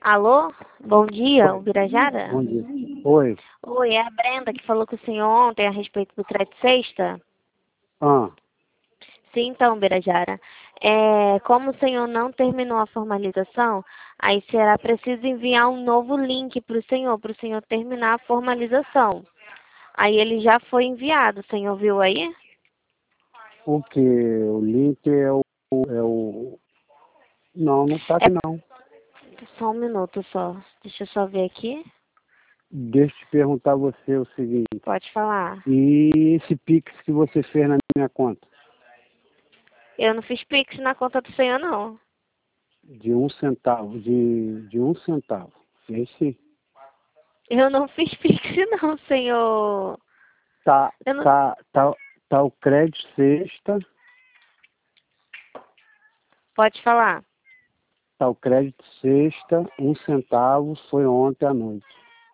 Alô? Bom dia, Oi, Ubirajara? bom dia. Oi. Oi, é a Brenda que falou com o senhor ontem a respeito do crédito sexta? Ah, Sim, então, Ubirajara. Como o senhor não terminou a formalização, aí será preciso enviar um novo link para o senhor terminar a formalização. Aí ele já foi enviado, o senhor viu aí? o que? O link é o. Não, não tá É aqui não. só um minuto só. Deixa eu só ver aqui. Deixa eu te perguntar a você o seguinte. Pode falar. E esse Pix que você fez na minha conta? Eu não fiz Pix na conta do senhor, não. De 1 centavo. De 1 centavo. Fez sim. Eu não fiz Pix, não, senhor. Tá, Eu não... tá, tá, tá o crédito sexta. Pode falar. Tá o crédito sexta, 1 centavo, foi ontem à noite.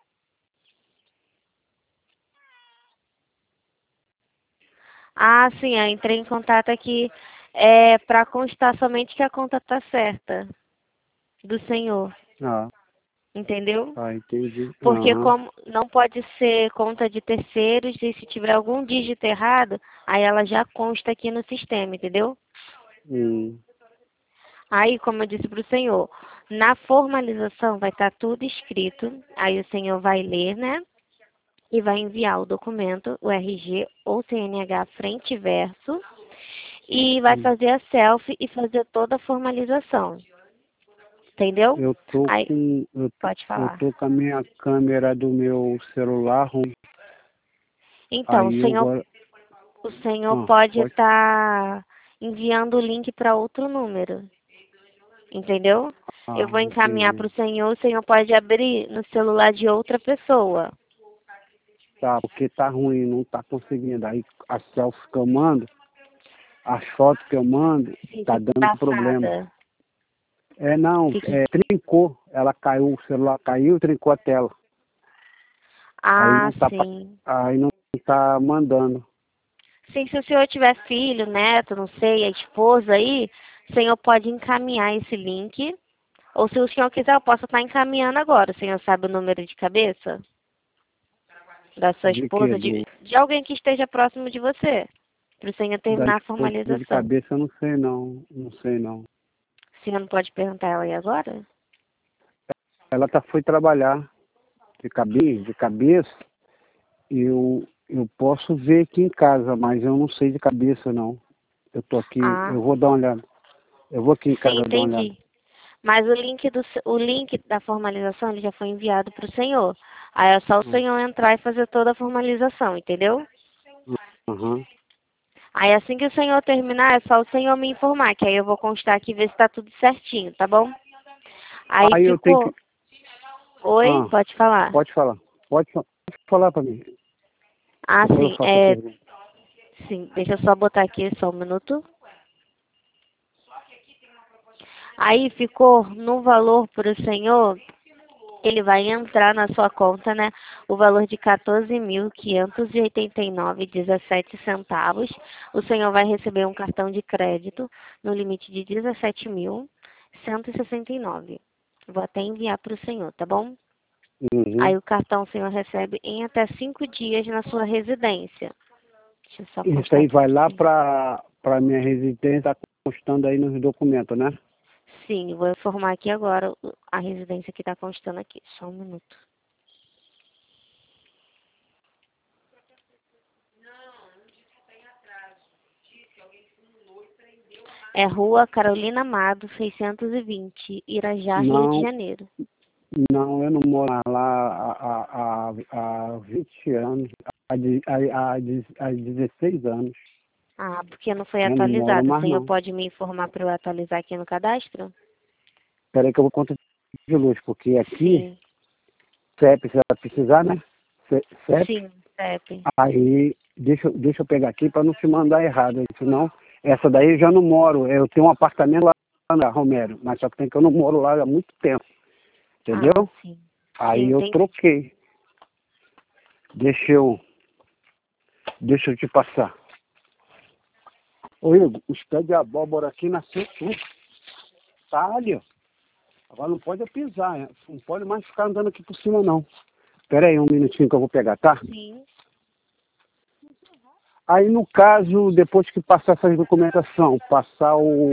Ah, sim, eu entrei em contato aqui para constar somente que a conta está certa do senhor, Ah, entendeu? tá, entendi. Porque Aham. como não pode ser conta de terceiros e se tiver algum dígito errado, aí ela já consta aqui no sistema, entendeu? Hum. Aí, como eu disse para o senhor, na formalização vai estar tudo escrito, aí o senhor vai ler, né? E vai enviar o documento, o RG ou CNH frente e verso, e vai Hum. fazer a selfie e fazer toda a formalização. Entendeu? Eu tô Aí, com pode eu falar. tô com a minha câmera do meu celular ruim. Então, Aí eu agora o senhor pode pode. estar enviando o link para outro número. Entendeu? Eu vou encaminhar para Entendi. o senhor pode abrir no celular de outra pessoa. Tá, porque tá ruim, não tá conseguindo. Aí as selfies que eu mando, as fotos que eu mando, Sim, tá fica dando problema. embaçada. Não, Fique... trincou. Ela caiu, o celular caiu, trincou a tela. Aí Ah, não tá, sim. aí não tá mandando. Sim, se o senhor tiver filho, neto, não sei, a esposa aí, o senhor pode encaminhar esse link. Ou se o senhor quiser, eu posso estar encaminhando agora. O senhor sabe o número de cabeça da sua De quê? esposa, de alguém que esteja próximo de você, para o senhor Da terminar a esposa de formalização. cabeça eu não sei não. Não sei não. O senhor não pode perguntar ela aí agora? Ela foi trabalhar de cabeça. Eu posso ver aqui em casa, mas eu não sei de cabeça, não. Eu tô aqui, Ah, eu vou dar uma olhada. Eu vou aqui em sim, casa dar uma olhada. entendi. Mas o link da formalização ele já foi enviado para o senhor. Aí é só o Hum. senhor entrar e fazer toda a formalização, entendeu? Aham. Aí assim que o senhor terminar, é só o senhor me informar, que aí eu vou constar aqui e ver se está tudo certinho, tá bom? Aí Aí eu tenho que. ficou. Oi, Ah, pode falar. pode falar. Pode falar para mim. Ah, Depois eu sim, faço a pergunta. sim, deixa eu só botar aqui só um minuto. Aí ficou no valor para o senhor, ele vai entrar na sua conta, né? O valor de 14.589,17 centavos. O senhor vai receber um cartão de crédito no limite de 17.169. Vou até enviar para o senhor, tá bom? Uhum. Aí o cartão o senhor recebe em até 5 dias na sua residência. Deixa eu só Isso constar aí aqui vai para o lá senhor. para minha residência, tá constando aí nos documentos, né? Sim, vou informar aqui agora a residência que está constando aqui. Só um minuto. É Rua Carolina Amado, 620, Irajá, Rio de Não, Janeiro. não, eu não moro lá há 20 anos, há 16 anos. Ah, porque não foi Eu não moro atualizado. O mais senhor não. pode me informar para eu atualizar aqui no cadastro? Espera aí que eu vou contar de luz, porque aqui, Sim, CEP, você vai precisar, né? CEP. sim, CEP. Aí, deixa eu pegar aqui para não te mandar errado, senão, essa daí eu já não moro. Eu tenho um apartamento lá na Romero, mas só que tem que eu não moro lá há muito tempo, Ah, entendeu? sim. Sim, Aí eu entendi. troquei. Deixa eu, deixa eu te passar. Ô Igor, os pés de abóbora aqui nasceu tudo. Tá ali, ó. Agora não pode pisar, né? Não pode mais ficar andando aqui por cima, não. Espera aí um minutinho que eu vou pegar, tá? Sim. Aí, no caso, depois que passar essa documentação, passar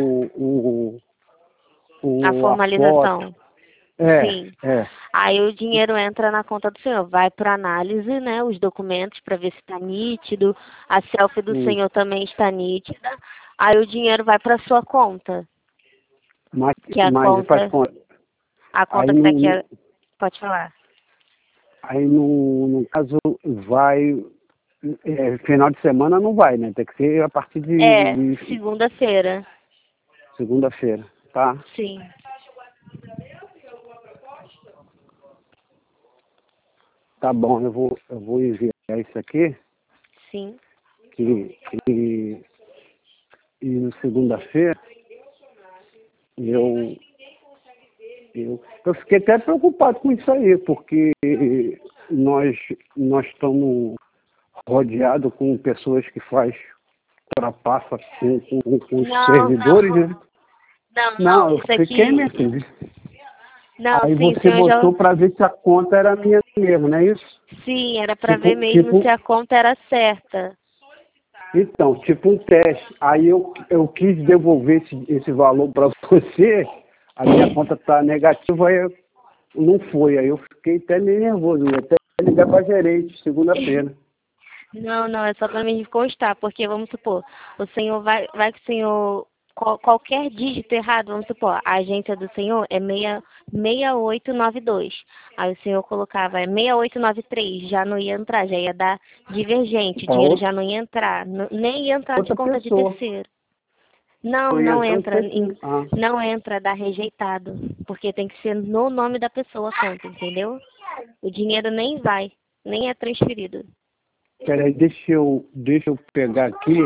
A a foto. formalização. É, Sim. é. Aí o dinheiro entra na conta do senhor, vai para análise, né, os documentos para ver se está nítido, a selfie do Hum. senhor também está nítida. Aí o dinheiro vai para sua conta, Mas, que é mas faz conta. a Aí, conta que está aqui, pode falar. aí no caso, vai. Final de semana não vai, né? Tem que ser a partir É, de segunda-feira. segunda-feira, tá? Sim, Tá bom, eu vou enviar isso aqui, sim. que e na segunda-feira eu, eu fiquei até preocupado com isso aí, porque nós estamos rodeados com pessoas que faz trapaça com os Não, servidores, não. né? Não, Não, eu isso fiquei, minha aqui. filha. Não, Aí sim, o você senhor já. botou para ver se a conta era minha mesmo, não é isso? Sim, era para ver Tipo, mesmo se tipo, a conta era certa. então, tipo um teste. Aí eu quis devolver esse valor para você, a minha conta tá negativa, aí não foi. Aí eu fiquei até meio nervoso, ia até ligar para gerente segunda-feira. Não, não, é só para mim constar, porque vamos supor, o senhor vai que o senhor, qualquer dígito errado, vamos supor, a agência do senhor é 6892. Aí o senhor colocava 6893, já não ia entrar, já ia dar divergente, o Para dinheiro já não ia entrar, nem ia entrar de outra conta de pessoa. terceiro. Não, Eu ia não entrar entra, esqueci. Ah, não entra, dá rejeitado, porque tem que ser no nome da pessoa a conta, entendeu? O dinheiro nem vai, nem é transferido. peraí, deixa eu pegar aqui.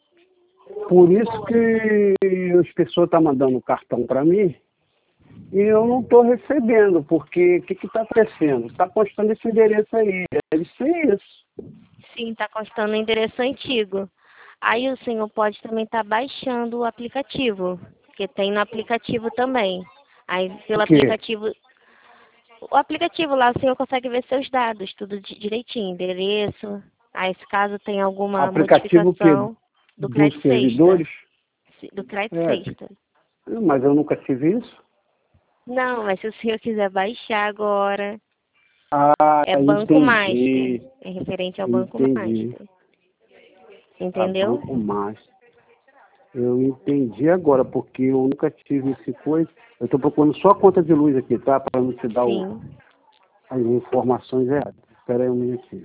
Por isso que as pessoas estão mandando o cartão para mim e eu não estou recebendo, porque o que está acontecendo? Está postando esse endereço aí. Deve ser isso. Sim, está constando o endereço antigo. Aí o senhor pode também estar baixando o aplicativo, porque tem no aplicativo também. Aí O pelo quê? aplicativo, o aplicativo lá o senhor consegue ver seus dados, tudo direitinho, endereço. Aí se caso tem alguma Aplicativo que modificação do dos crédito sexta, servidores? do crédito É, sexta. mas eu nunca tive isso. Não, mas se o senhor quiser baixar agora, Ah, é Banco entendi. Master, é referente ao Banco Entendi. Master, A entendeu? Banco Master. Eu entendi agora, porque eu nunca tive esse coisa. Eu estou procurando só a conta de luz aqui, tá? Para não te dar Sim. as informações erradas. Espera aí um minutinho.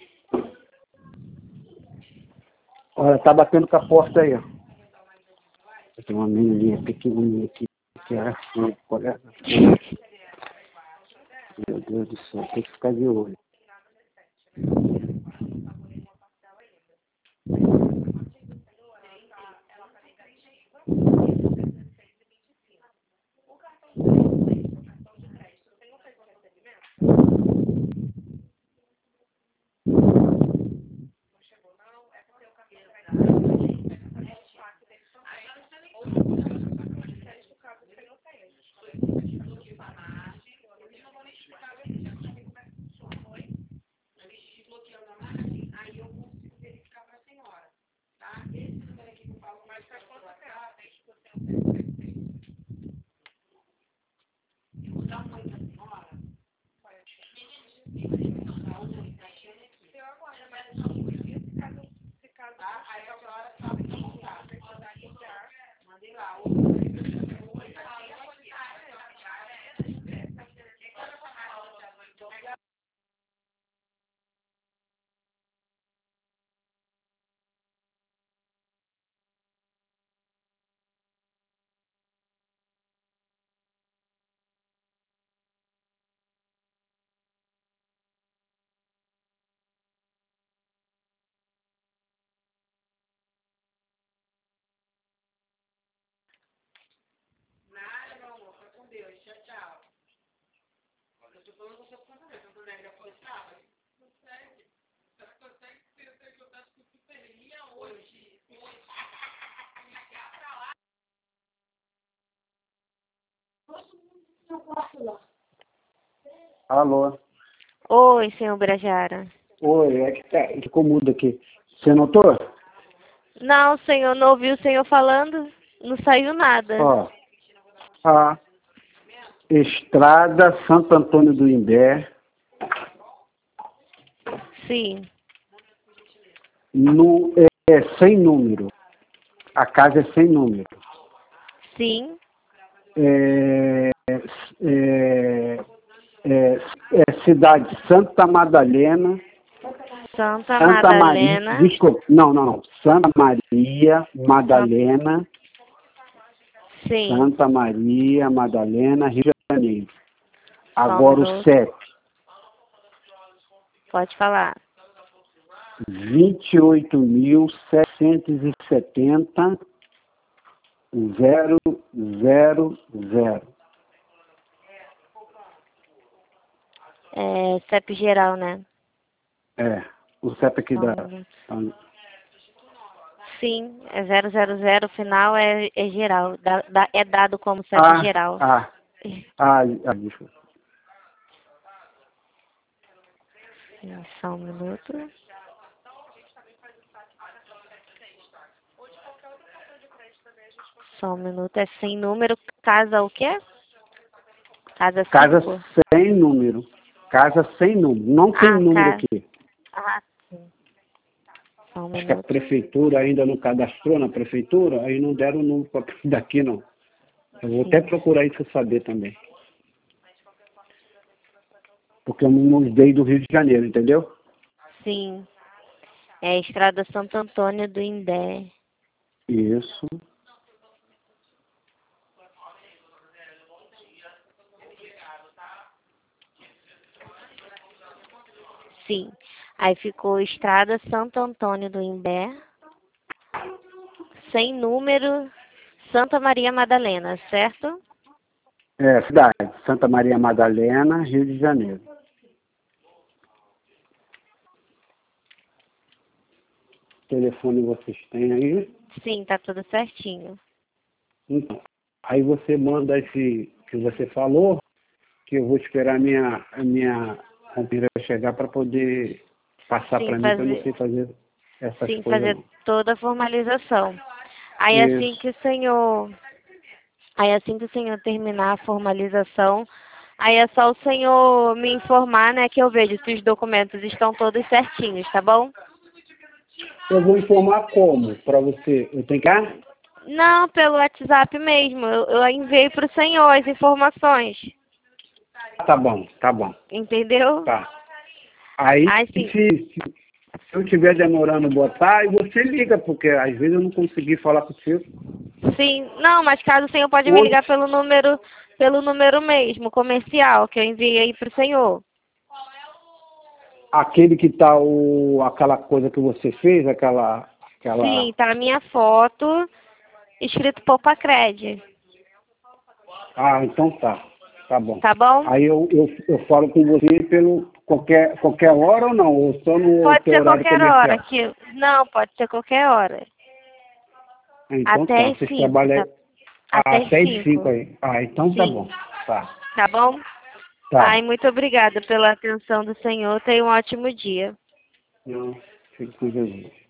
Olha, tá batendo com a porta aí, ó. Tem uma menininha pequenininha aqui, que era assim, colega. Meu Deus do céu, tem que ficar de olho. Alô? Oi, senhor Birajara. Oi, é que ficou mudo aqui. Você notou? Não, senhor, não ouviu o senhor falando? Não saiu nada. Ó, a Estrada Santo Antônio do Imbé, Sim, sem número. A casa é sem número. sim, Cidade Santa Madalena. Santa Santa Maria, Madalena. desculpa, não. Santa Maria Madalena, Sim, Santa Maria Madalena, Rio de Janeiro. Só um Agora o minuto. CEP, Pode falar. 28.770 000. É CEP geral, né? É, o CEP aqui Só um da... minuto. Sim, é 000, o final é geral. É dado como CEP geral. Desculpa. Só um minuto. Só um minuto. É sem número. Casa o quê? Casa 5? Casa sem número. Casa sem número. Não tem número casa. aqui. Sim. Só um Acho que a minuto. prefeitura ainda não cadastrou na prefeitura, aí não deram o número daqui, não. Eu vou até procurar isso saber também. Porque eu não mudei do Rio de Janeiro, entendeu? Sim. É Estrada Santo Antônio do Imbé. Isso. Sim. Aí ficou Estrada Santo Antônio do Imbé. Sem número. Santa Maria Madalena, certo? Cidade. Santa Maria Madalena, Rio de Janeiro. O telefone vocês têm aí? Sim, tá tudo certinho. Então, aí você manda esse que você falou, que eu vou esperar a minha companheira chegar para poder passar para mim, que eu não sei fazer essas Sim, coisas fazer não. toda a formalização. Aí assim Isso. que o senhor terminar a formalização, aí é só o senhor me informar, né, que eu vejo se os documentos estão todos certinhos, tá bom? Eu vou informar como para você. Eu tenho que... Não, pelo WhatsApp mesmo. Eu enviei para o senhor as informações. Tá bom, tá bom. Entendeu? Tá. Aí, Sim. se eu estiver demorando botar, aí você liga, porque às vezes eu não consegui falar contigo. Sim. Não, mas caso o senhor pode me ligar pelo número mesmo, comercial, que eu enviei aí para o senhor. Aquele que tá aquela coisa que você fez, Sim, tá a minha foto, escrito Popacred. Então tá. Tá bom. Tá bom? Aí eu falo com você pelo qualquer hora ou não? Ou só no Pode teu ser horário qualquer comercial? hora. Não, pode ser qualquer hora. Então Até tá. as Vocês 5. trabalham Até as até as 5. 5 aí. Então tá bom. Sim. Tá. Tá bom? Tá. Ai, muito obrigada pela atenção do senhor. Tenha um ótimo dia. Não, fico com Jesus.